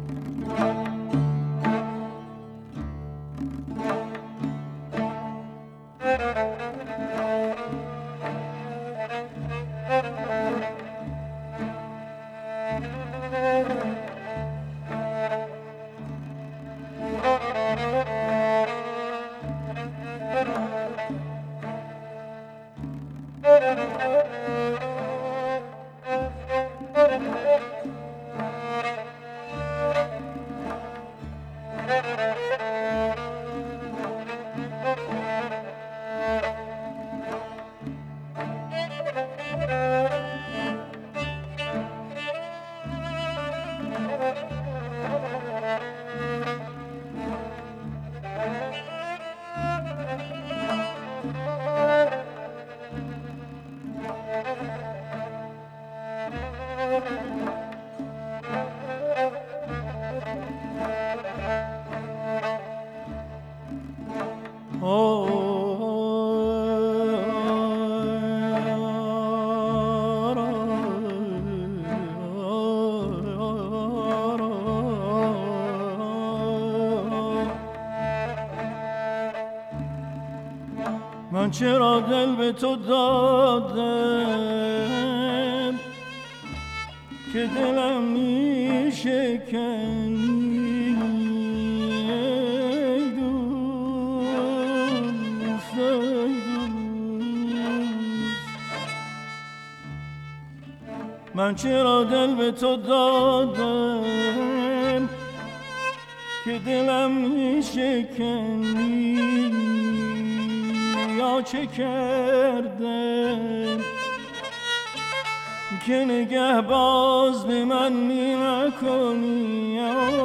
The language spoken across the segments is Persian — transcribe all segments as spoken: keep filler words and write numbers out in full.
من چرا دل به تو دادم که دلم می شکنی دوست ای دوست. من چرا دل به تو دادم که دلم می شکنی، یا چه کردم که نگه باز به من می نکنی،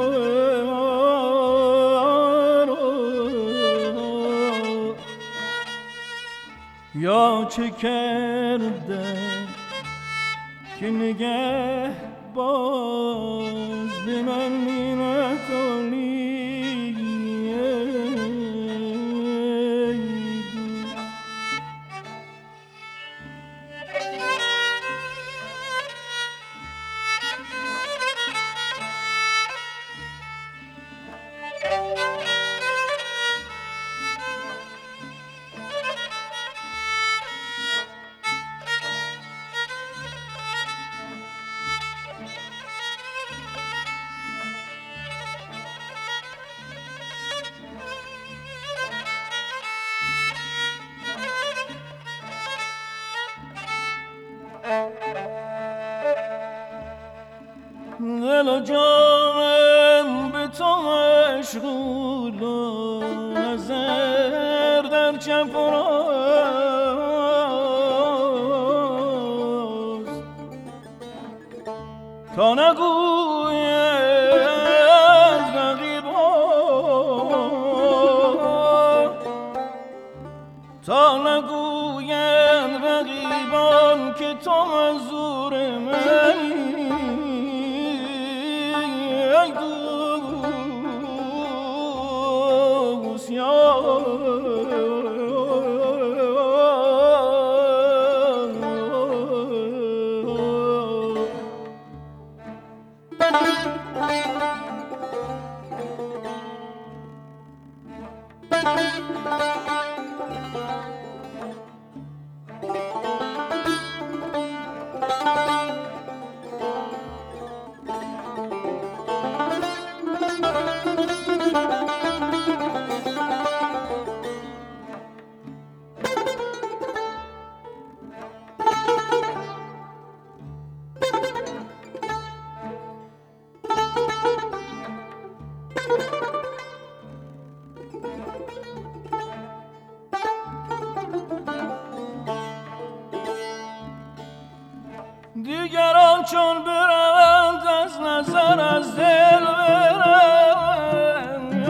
یا چه کردم که نگه باز به من می نکنی. دل و جانم به تو مشغول و نظر در چپ و راست، تا نگوید رقیبان، تا نگوید رقیبان که تو منظور منی. دیگران چون برند از نظر از دل برند،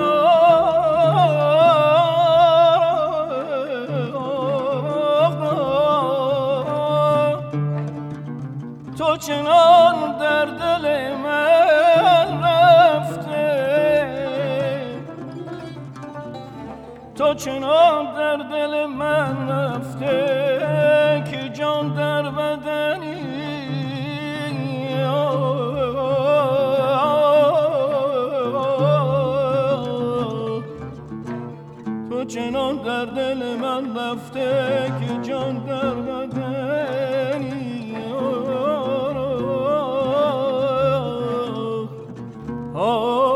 تو چنان در دل من رفته، تو چنان در دل من رفته که جان در بدنی. در دل من رفته که جان در بدنی آه